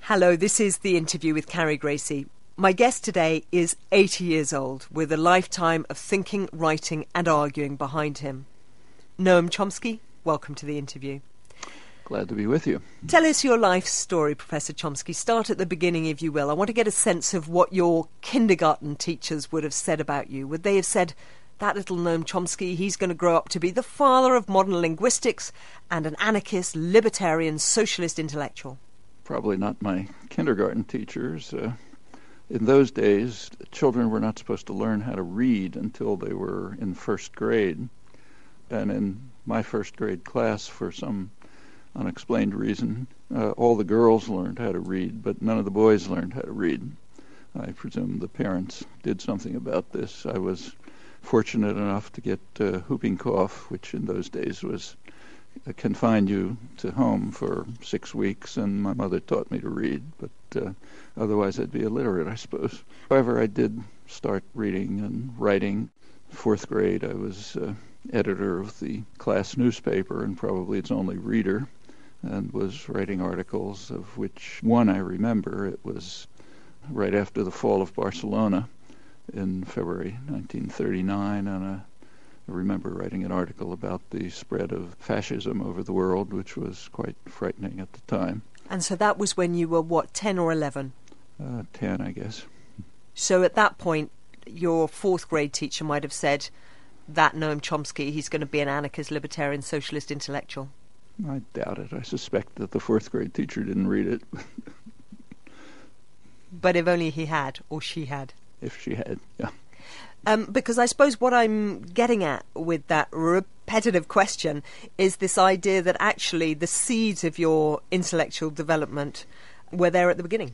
Hello, this is The Interview with Carrie Gracie. My guest today is 80 years old, with a lifetime of thinking, writing and arguing behind him. Noam Chomsky, welcome to The Interview. Glad to be with you. Tell us your life story, Professor Chomsky. Start at the beginning, if you will. I want to get a sense of what your kindergarten teachers would have said about you. Would they have said, that little Noam Chomsky, he's going to grow up to be the father of modern linguistics and an anarchist, libertarian, socialist intellectual? Probably not my kindergarten teachers. In those days, children were not supposed to learn how to read until they were in first grade. And in my first grade class, for some unexplained reason, all the girls learned how to read, but none of the boys learned how to read. I presume the parents did something about this. I was fortunate enough to get whooping cough, which in those days was confined you to home for 6 weeks, and my mother taught me to read, but otherwise I'd be illiterate, I suppose. However, I did start reading and writing. Fourth grade, I was editor of the class newspaper and probably its only reader, and was writing articles, of which one I remember. It was right after the fall of Barcelona in February 1939, and I remember writing an article about the spread of fascism over the world, which was quite frightening at the time. And so that was when you were, what, 10 or 11? 10, I guess. So at that point, your fourth grade teacher might have said, that Noam Chomsky, he's going to be an anarchist, libertarian, socialist intellectual. I doubt it. I suspect that the fourth grade teacher didn't read it. But if only he had, or she had. If she had, yeah. Because I suppose what I'm getting at with that repetitive question is this idea that actually the seeds of your intellectual development were there at the beginning.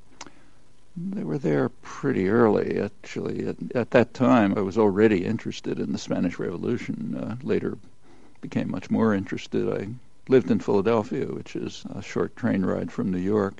They were there pretty early, actually. At that time, I was already interested in the Spanish Revolution. Later became much more interested. I lived in Philadelphia, which is a short train ride from New York.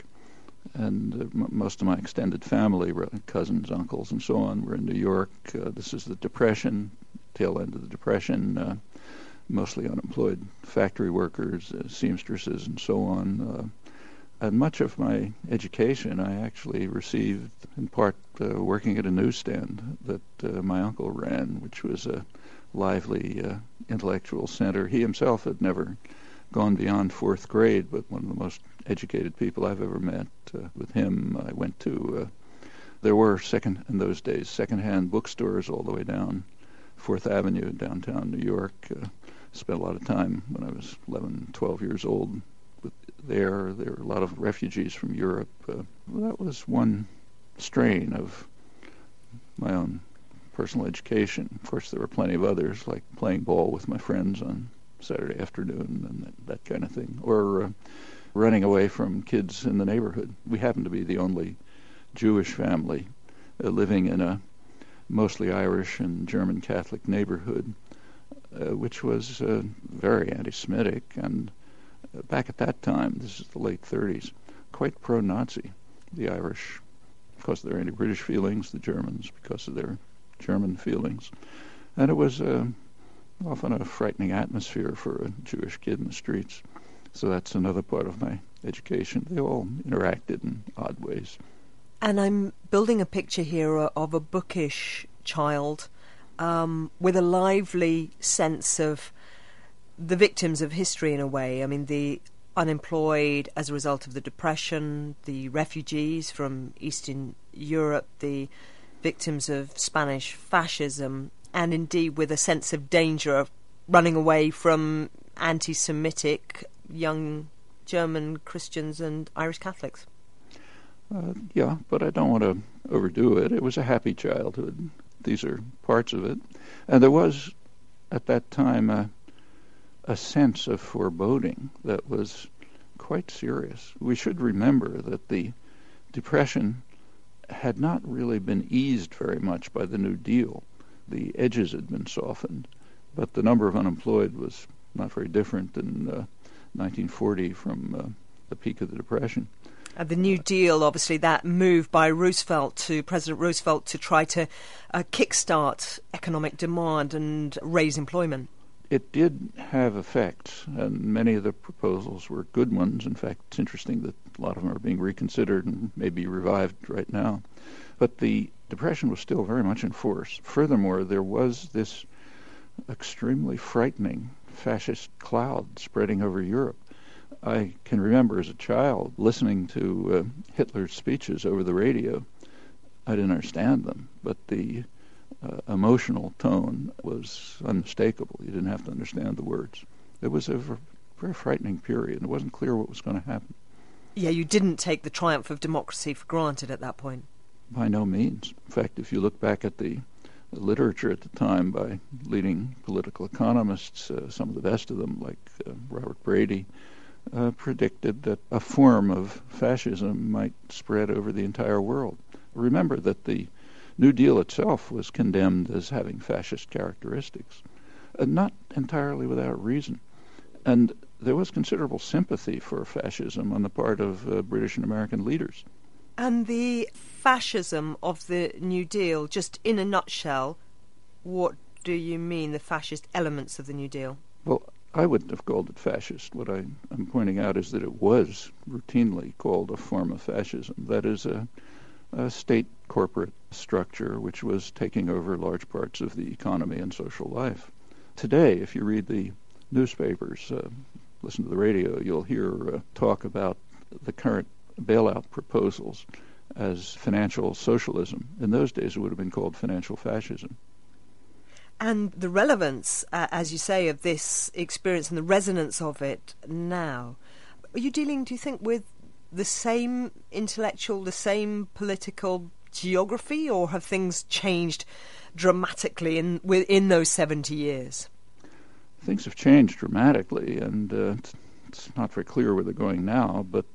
And most of my extended family, cousins, uncles, and so on, were in New York. This is the Depression, tail end of the Depression, mostly unemployed factory workers, seamstresses, and so on. And much of my education I actually received, in part, working at a newsstand that my uncle ran, which was a lively intellectual center. He himself had never gone beyond fourth grade, but one of the most educated people I've ever met. With him, I went to, there were in those days, second-hand bookstores all the way down 4th Avenue, downtown New York. Spent a lot of time when I was 11, 12 years old there. There were a lot of refugees from Europe. That was one strain of my own personal education. Of course, there were plenty of others, like playing ball with my friends on Saturday afternoon and that kind of thing, or running away from kids in the neighborhood. We happened to be the only Jewish family living in a mostly Irish and German Catholic neighborhood, which was very anti-Semitic, and back at that time, this is the late 30s, quite pro-Nazi. The Irish, because of their anti-British feelings, the Germans, because of their German feelings. And it was often a frightening atmosphere for a Jewish kid in the streets. So that's another part of my education. They all interacted in odd ways. And I'm building a picture here of a bookish child with a lively sense of the victims of history in a way. I mean, the unemployed as a result of the Depression, the refugees from Eastern Europe, the victims of Spanish fascism, and indeed with a sense of danger of running away from anti-Semitic young German Christians and Irish Catholics. Yeah, but I don't want to overdo it. It was a happy childhood. These are parts of it. And there was, at that time, a sense of foreboding that was quite serious. We should remember that the Depression had not really been eased very much by the New Deal. The edges had been softened, but the number of unemployed was not very different in 1940 from the peak of the Depression. The New Deal, obviously, that move by President Roosevelt to try to kickstart economic demand and raise employment. It did have effects, and many of the proposals were good ones. In fact, it's interesting that A lot of them are being reconsidered and maybe revived right now. But the Depression was still very much in force. Furthermore, there was this extremely frightening fascist cloud spreading over Europe. I can remember as a child listening to Hitler's speeches over the radio. I didn't understand them, but the emotional tone was unmistakable. You didn't have to understand the words. It was a very frightening period. It wasn't clear what was going to happen. Yeah, you didn't take the triumph of democracy for granted at that point. By no means. In fact, if you look back at the literature at the time by leading political economists, some of the best of them, like Robert Brady, predicted that a form of fascism might spread over the entire world. Remember that the New Deal itself was condemned as having fascist characteristics, not entirely without reason. And there was considerable sympathy for fascism on the part of British and American leaders. And the fascism of the New Deal, just in a nutshell, what do you mean, the fascist elements of the New Deal? Well, I wouldn't have called it fascist. What I'm pointing out is that it was routinely called a form of fascism. That is a state corporate structure which was taking over large parts of the economy and social life. Today, if you read the newspapers, listen to the radio, you'll hear talk about the current bailout proposals as financial socialism. In those days, it would have been called financial fascism. And the relevance, as you say, of this experience and the resonance of it now, are you dealing, do you think, with the same intellectual, the same political geography, or have things changed dramatically in those 70 years? Things have changed dramatically, and it's not very clear where they're going now, but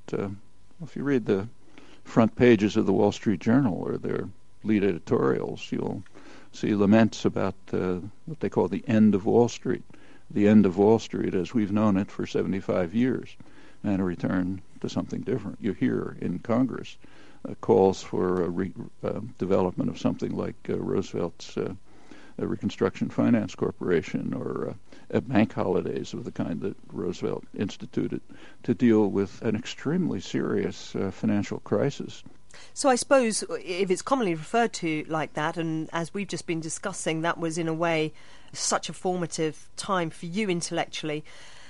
if you read the front pages of the Wall Street Journal or their lead editorials, you'll see laments about what they call the end of Wall Street, the end of Wall Street as we've known it for 75 years, and a return to something different. You hear in Congress calls for a development of something like Roosevelt's Reconstruction Finance Corporation, or bank holidays of the kind that Roosevelt instituted to deal with an extremely serious financial crisis. So I suppose if it's commonly referred to like that, and as we've just been discussing, that was in a way such a formative time for you intellectually,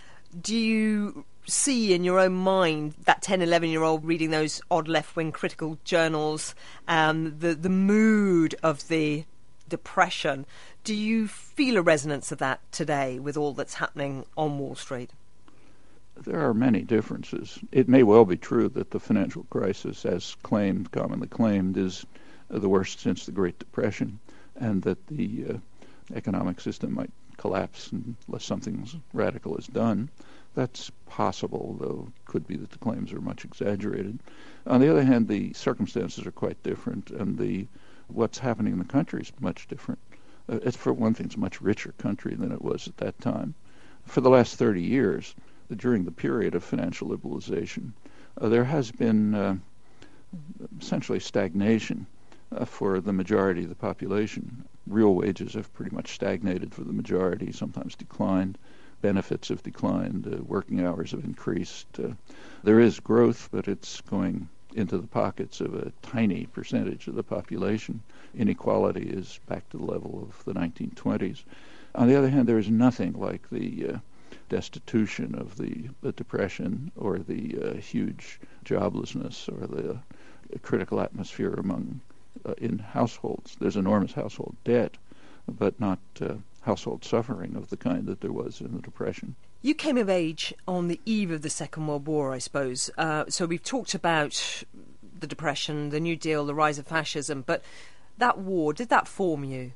do you see in your own mind that 10, 11-year-old reading those odd left-wing critical journals, the mood of the Depression, do you feel a resonance of that today with all that's happening on Wall Street? There are many differences. It may well be true that the financial crisis, as claimed, commonly claimed, is the worst since the Great Depression, and that the economic system might collapse unless something radical is done. That's possible, though it could be that the claims are much exaggerated. On the other hand, the circumstances are quite different, and what's happening in the country is much different. It's, for one thing, it's a much richer country than it was at that time. For the last 30 years, during the period of financial liberalization, there has been essentially stagnation for the majority of the population. Real wages have pretty much stagnated for the majority, sometimes declined. Benefits have declined. Working hours have increased. There is growth, but it's going into the pockets of a tiny percentage of the population. Inequality is back to the level of the 1920s. On the other hand, there is nothing like the destitution of the Depression, or the huge joblessness, or the critical atmosphere in households. There's enormous household debt, but not household suffering of the kind that there was in the Depression. You came of age on the eve of the Second World War, I suppose. So we've talked about the Depression, the New Deal, the rise of fascism, but that war, did that form you?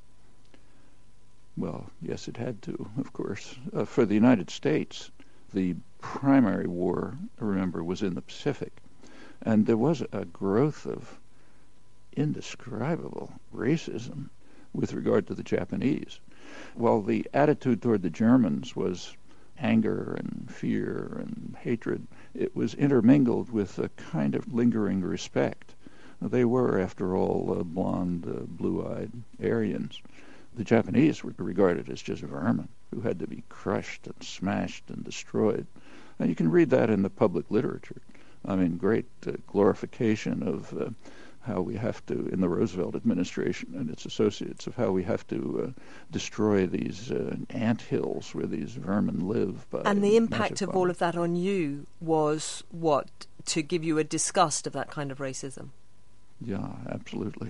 Well, yes, it had to, of course. For the United States, the primary war, remember, was in the Pacific, and there was a growth of indescribable racism with regard to the Japanese. While the attitude toward the Germans was anger and fear and hatred, it was intermingled with a kind of lingering respect. They were, after all, blonde, blue-eyed Aryans. The Japanese were regarded as just vermin who had to be crushed and smashed and destroyed. And you can read that in the public literature. I mean, great glorification of how we have to, in the Roosevelt administration and its associates, of how we have to destroy these ant hills where these vermin live. And the impact of all of that on you was what? To give you a disgust of that kind of racism? Yeah, absolutely.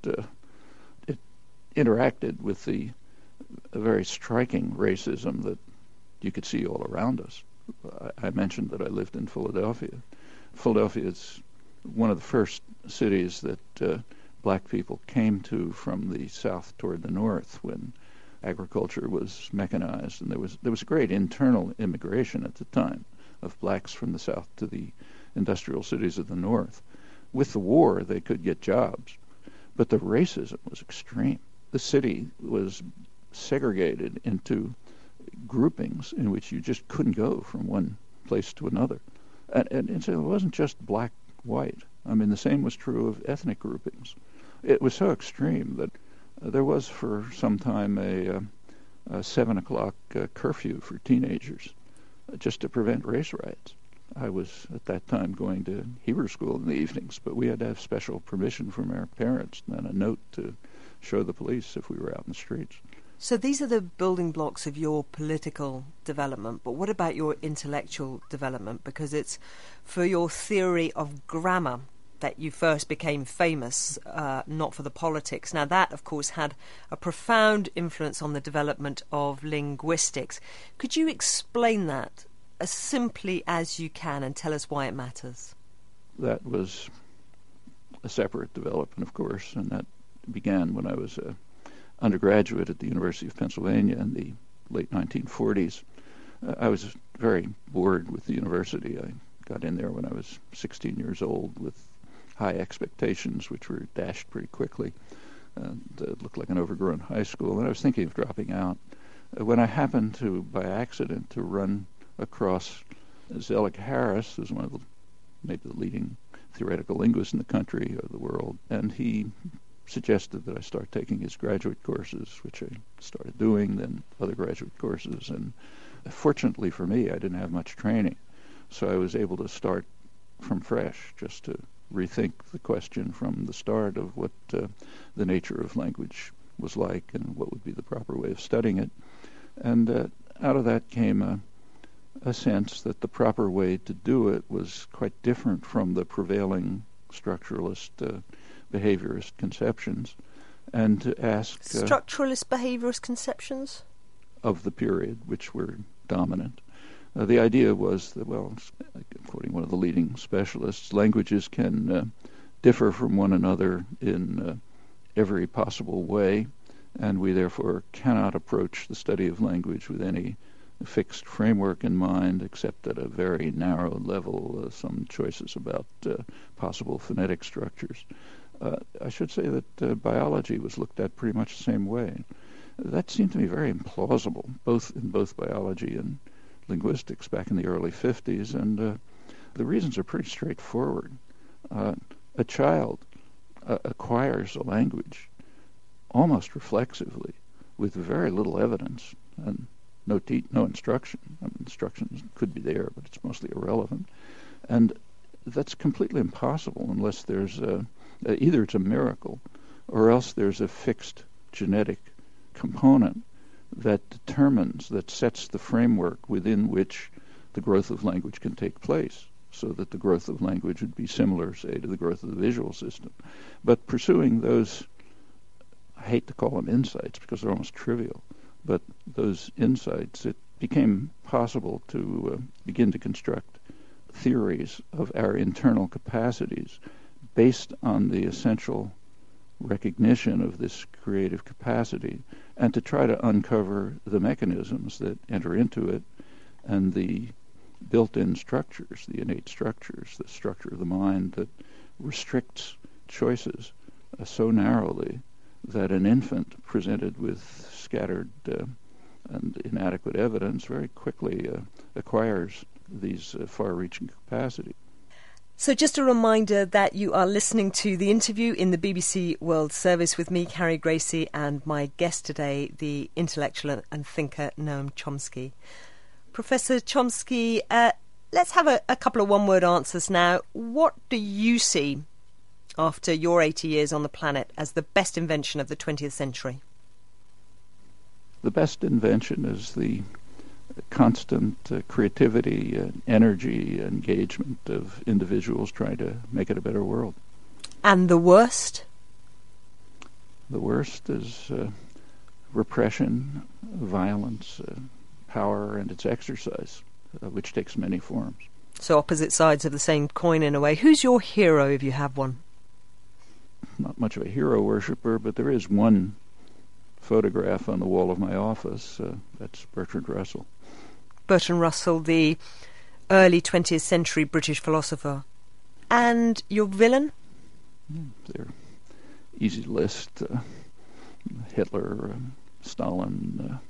It interacted with the very striking racism that you could see all around us. I mentioned that I lived in Philadelphia. Philadelphia is one of the first cities that black people came to from the south toward the north when agriculture was mechanized, and there was a great internal immigration at the time of blacks from the south to the industrial cities of the north. With the war, they could get jobs, but the racism was extreme. The city was segregated into groupings in which you just couldn't go from one place to another. And so it wasn't just black, white. I mean, the same was true of ethnic groupings. It was so extreme that there was for some time a 7 o'clock curfew for teenagers just to prevent race riots. I was at that time going to Hebrew school in the evenings, but we had to have special permission from our parents and a note to show the police if we were out in the streets. So these are the building blocks of your political development, but what about your intellectual development? Because it's for your theory of grammar that you first became famous, not for the politics. Now that, of course, had a profound influence on the development of linguistics. Could you explain that as simply as you can and tell us why it matters? That was a separate development, of course, and that began when I was a undergraduate at the University of Pennsylvania in the late 1940s. I was very bored with the university. I got in there when I was 16 years old with high expectations, which were dashed pretty quickly. It looked like an overgrown high school, and I was thinking of dropping out. When I happened to, by accident, to run across Zelig Harris, who's one of the, maybe the leading theoretical linguists in the country or the world, and he suggested that I start taking his graduate courses, which I started doing, then other graduate courses. And fortunately for me, I didn't have much training, so I was able to start from fresh, just to rethink the question from the start of what the nature of language was like and what would be the proper way of studying it. And out of that came a sense that the proper way to do it was quite different from the prevailing structuralist behaviorist conceptions, and to ask structuralist behaviorist conceptions of the period which were dominant. The idea was that, well, quoting one of the leading specialists, languages can differ from one another in every possible way, and we therefore cannot approach the study of language with any fixed framework in mind, except at a very narrow level, some choices about possible phonetic structures. I should say that biology was looked at pretty much the same way. That seemed to me very implausible, in both biology and linguistics back in the early 50s, and the reasons are pretty straightforward. A child acquires a language almost reflexively with very little evidence and no instruction. I mean, instructions could be there, but it's mostly irrelevant. And that's completely impossible unless there's either it's a miracle or else there's a fixed genetic component that sets the framework within which the growth of language can take place, so that the growth of language would be similar, say, to the growth of the visual system. But pursuing those, I hate to call them insights because they're almost trivial, but those insights, it became possible to begin to construct theories of our internal capacities based on the essential recognition of this creative capacity, and to try to uncover the mechanisms that enter into it and the built-in structures, the innate structures, the structure of the mind that restricts choices so narrowly that an infant presented with scattered and inadequate evidence very quickly acquires these far-reaching capacities. So just a reminder that you are listening to the interview in the BBC World Service with me, Carrie Gracie, and my guest today, the intellectual and thinker Noam Chomsky. Professor Chomsky, let's have a couple of one-word answers now. What do you see, after your 80 years on the planet, as the best invention of the 20th century? The best invention is the constant creativity, energy, engagement of individuals trying to make it a better world. And the worst? The worst is repression, violence, power, and its exercise, which takes many forms. So opposite sides of the same coin in a way. Who's your hero, if you have one? Not much of a hero worshipper, but there is one photograph on the wall of my office. That's Bertrand Russell. Bertrand Russell, the early 20th century British philosopher. And your villain? They're easy to list. Hitler, Stalin.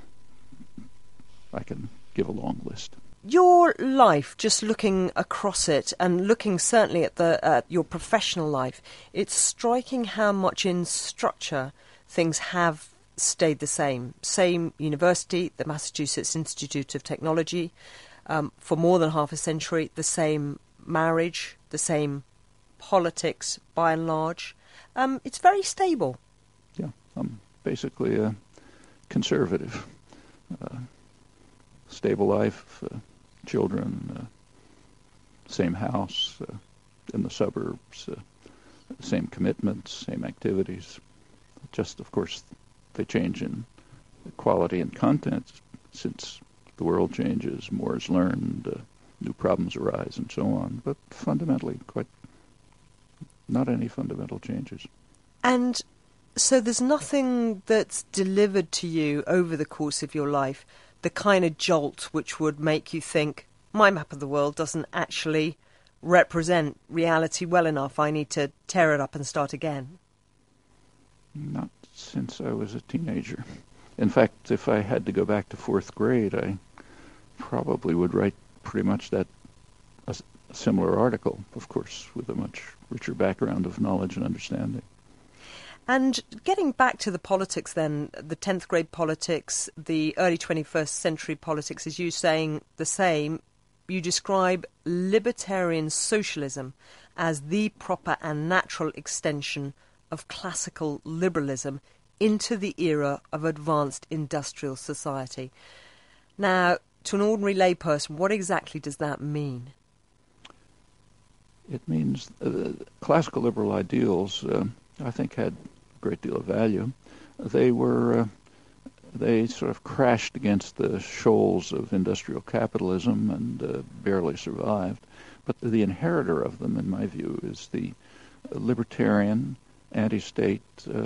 I can give a long list. Your life, just looking across it and looking certainly at your professional life, it's striking how much in structure things have stayed the same. Same university, the Massachusetts Institute of Technology, for more than half a century, the same marriage, the same politics by and large. It's very stable. Yeah, I'm basically a conservative. Stable life, children, same house, in the suburbs, same commitments, same activities. Just, of course, they change in quality and content since the world changes, more is learned, new problems arise, and so on. But fundamentally, not any fundamental changes. And so there's nothing that's delivered to you over the course of your life, the kind of jolt which would make you think, my map of the world doesn't actually represent reality well enough. I need to tear it up and start again. Not since I was a teenager. In fact, if I had to go back to fourth grade, I probably would write pretty much a similar article, of course, with a much richer background of knowledge and understanding. And getting back to the politics then, the 10th grade politics, the early 21st century politics, as you saying the same, you describe libertarian socialism as the proper and natural extension of classical liberalism into the era of advanced industrial society. Now, to an ordinary layperson, what exactly does that mean? It means classical liberal ideals, I think, had a great deal of value. They sort of crashed against the shoals of industrial capitalism and barely survived. But the inheritor of them, in my view, is the libertarian, anti-state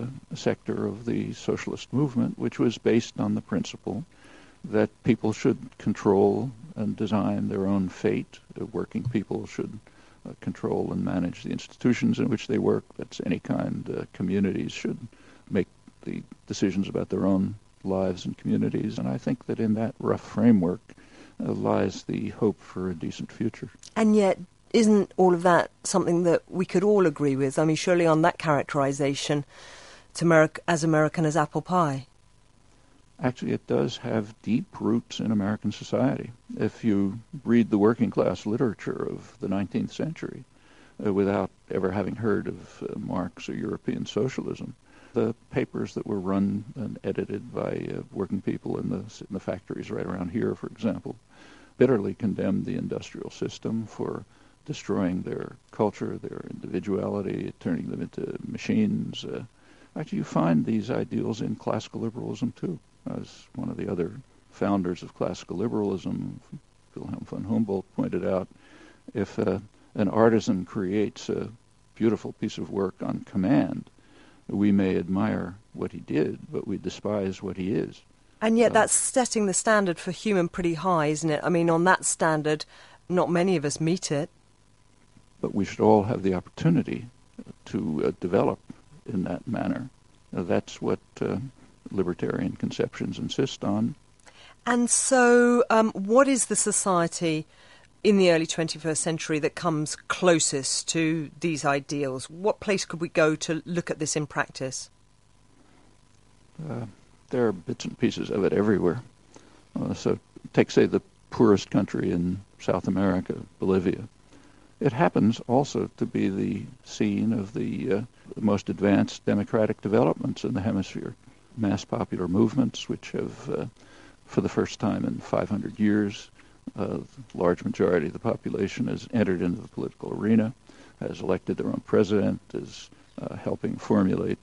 sector of the socialist movement, which was based on the principle that people should control and design their own fate. Working people should control and manage the institutions in which they work. That's any kind. Communities should make the decisions about their own lives and communities. And I think that in that rough framework lies the hope for a decent future. And yet, isn't all of that something that we could all agree with? I mean, surely on that characterization, it's as American as apple pie. Actually, it does have deep roots in American society. If you read the working class literature of the 19th century without ever having heard of Marx or European socialism, the papers that were run and edited by working people in the factories right around here, for example, bitterly condemned the industrial system for destroying their culture, their individuality, turning them into machines. Actually, you find these ideals in classical liberalism, too. As one of the other founders of classical liberalism, Wilhelm von Humboldt, pointed out, if an artisan creates a beautiful piece of work on command, we may admire what he did, but we despise what he is. And yet that's setting the standard for human pretty high, isn't it? I mean, on that standard, not many of us meet it. But we should all have the opportunity to develop in that manner. That's what libertarian conceptions insist on. And so what is the society in the early 21st century that comes closest to these ideals? What place could we go to look at this in practice? There are bits and pieces of it everywhere. So take, say, the poorest country in South America, Bolivia. It happens also to be the scene of the most advanced democratic developments in the hemisphere. Mass popular movements, which have, for the first time in 500 years, a large majority of the population has entered into the political arena, has elected their own president, is helping formulate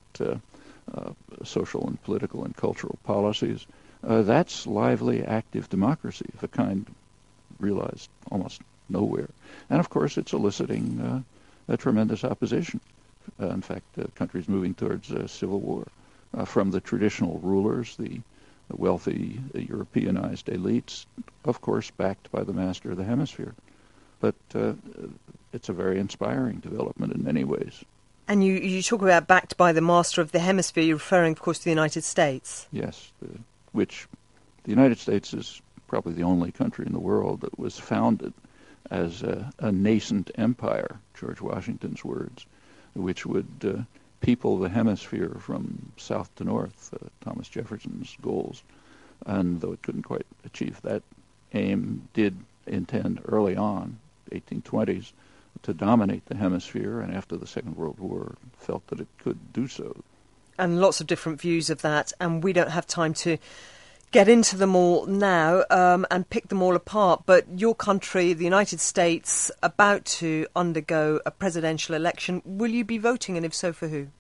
social and political and cultural policies. That's lively, active democracy of a kind realized almost nowhere. And of course, it's eliciting a tremendous opposition. In fact, the country's moving towards a civil war from the traditional rulers, the wealthy Europeanized elites, of course, backed by the master of the hemisphere. But it's a very inspiring development in many ways. And you talk about backed by the master of the hemisphere, you're referring, of course, to the United States. Yes, which the United States is probably the only country in the world that was founded as a nascent empire, George Washington's words, which would people the hemisphere from south to north, Thomas Jefferson's goals. And though it couldn't quite achieve that aim, did intend early on, 1820s, to dominate the hemisphere, and after the Second World War felt that it could do so. And lots of different views of that, and we don't have time to get into them all now and pick them all apart. But your country, the United States, about to undergo a presidential election. Will you be voting, and if so, for who?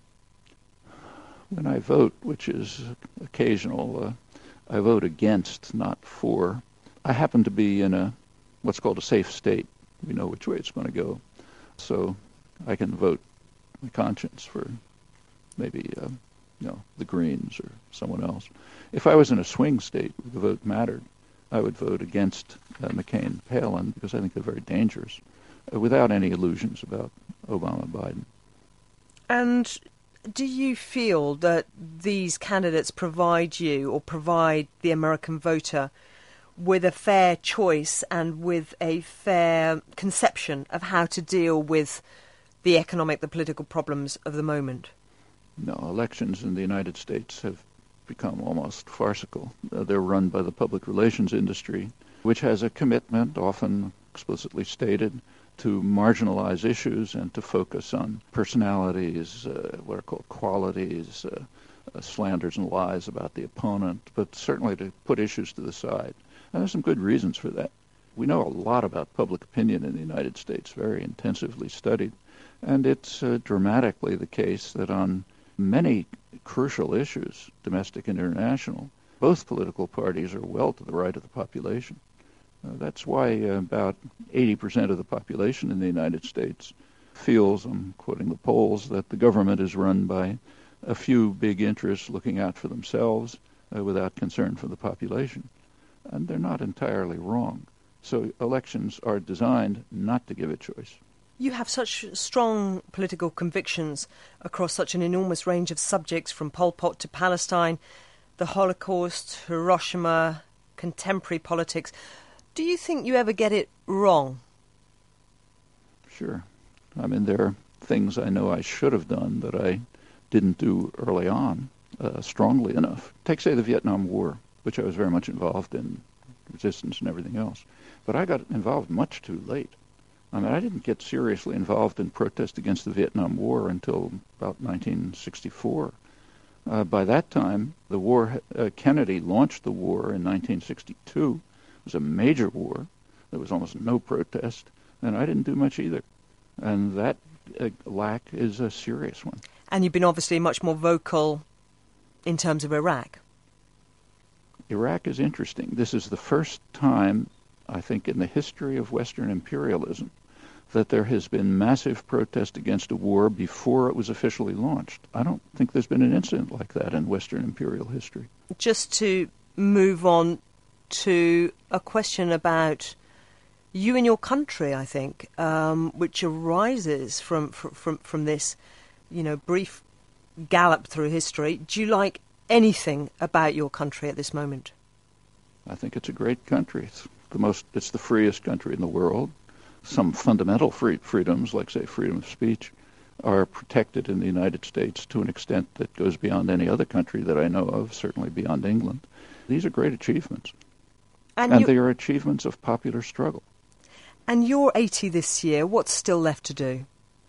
When I vote, which is occasional, I vote against, not for. I happen to be in what's called a safe state. We know which way it's going to go. So I can vote my conscience for maybe the Greens or someone else. If I was in a swing state where the vote mattered, I would vote against McCain, Palin, because I think they're very dangerous, without any illusions about Obama, Biden. And do you feel that these candidates provide you, or provide the American voter, with a fair choice and with a fair conception of how to deal with the economic, the political problems of the moment? No, elections in the United States have become almost farcical. They're run by the public relations industry, which has a commitment, often explicitly stated, to marginalize issues and to focus on personalities, what are called qualities, slanders and lies about the opponent, but certainly to put issues to the side. And there's some good reasons for that. We know a lot about public opinion in the United States, very intensively studied, and it's dramatically the case that on many crucial issues, domestic and international, both political parties are well to the right of the population. That's why about 80% of the population in the United States feels, I'm quoting the polls, that the government is run by a few big interests looking out for themselves without concern for the population. And they're not entirely wrong. So elections are designed not to give a choice. You have such strong political convictions across such an enormous range of subjects, from Pol Pot to Palestine, the Holocaust, Hiroshima, contemporary politics. Do you think you ever get it wrong? Sure. I mean, there are things I know I should have done that I didn't do early on strongly enough. Take, say, the Vietnam War, which I was very much involved in, resistance and everything else. But I got involved much too late. I mean, I didn't get seriously involved in protest against the Vietnam War until about 1964. By that time, the war, Kennedy launched the war in 1962. It was a major war. There was almost no protest, and I didn't do much either. And that lack is a serious one. And you've been obviously much more vocal in terms of Iraq. Iraq is interesting. This is the first time, I think, in the history of Western imperialism that there has been massive protest against a war before it was officially launched. I don't think there's been an incident like that in Western imperial history. Just to move on to a question about you and your country, I think, which arises from this, brief gallop through history. Do you like anything about your country at this moment? I think it's a great country. It's the freest country in the world. Some fundamental freedoms, like, say, freedom of speech, are protected in the United States to an extent that goes beyond any other country that I know of, certainly beyond England. These are great achievements. And they are achievements of popular struggle. And you're 80 this year. What's still left to do?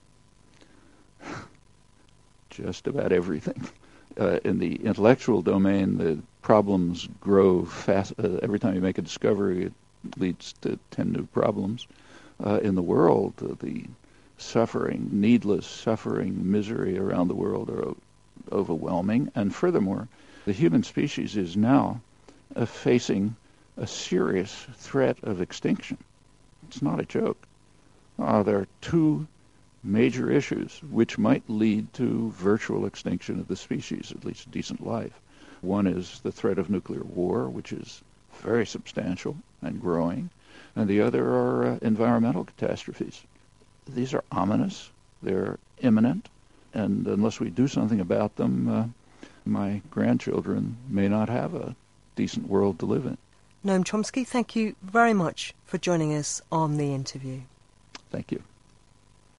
Just about everything. In the intellectual domain, the problems grow fast. Every time you make a discovery, it leads to 10 new problems. In the world, the suffering, needless suffering, misery around the world are overwhelming. And furthermore, the human species is now facing a serious threat of extinction. It's not a joke. There are two major issues which might lead to virtual extinction of the species, at least decent life. One is the threat of nuclear war, which is very substantial and growing, and the other are environmental catastrophes. These are ominous, they're imminent, and unless we do something about them, my grandchildren may not have a decent world to live in. Noam Chomsky, thank you very much for joining us on The Interview. Thank you.